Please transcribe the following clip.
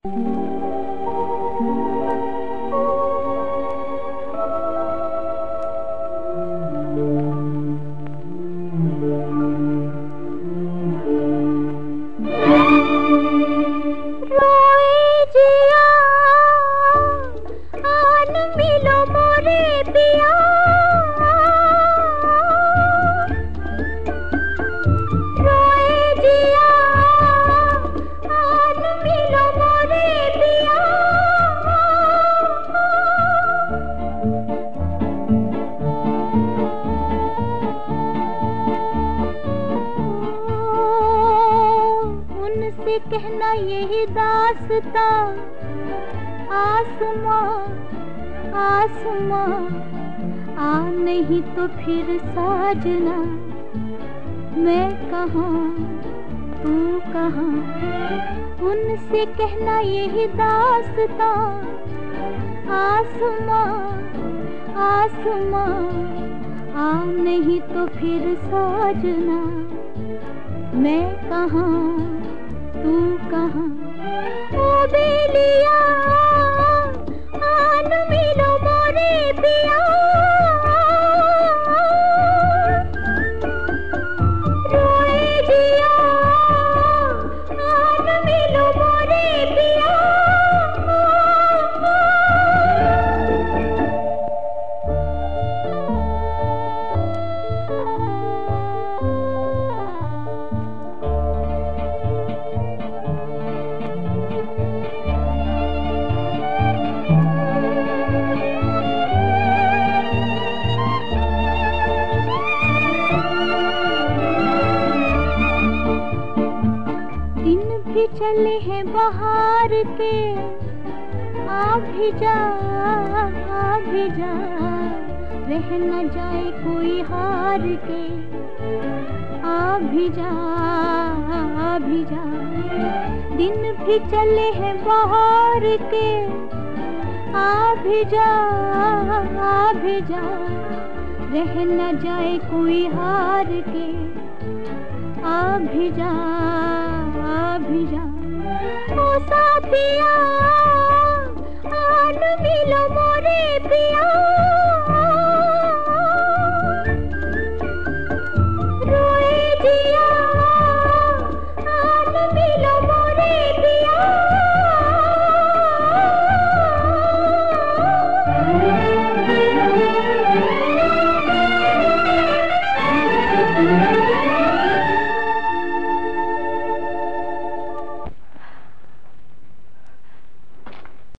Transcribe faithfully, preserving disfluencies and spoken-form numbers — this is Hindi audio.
कहना यही दास्तां आसमां आसमां आ नहीं तो फिर साजना मैं कहाँ तू कहाँ। उनसे कहना यही दास्तां आसमां आसमां आ नहीं तो फिर साजना मैं कहाँ तू कहाँ। ओ बेलिया आन मिलो मोरे पिया रोए जिया आन मिलो मोरे पिया। चले हैं बाहर के आ भी जा आ भी जा रह न जाए कोई हार के आ भी जा आ भी जा। दिन भी चले हैं बाहर के आ भी जा आ भी जा रह न जाए कोई हार के आ भी जा आ भी जा। ओ साथिया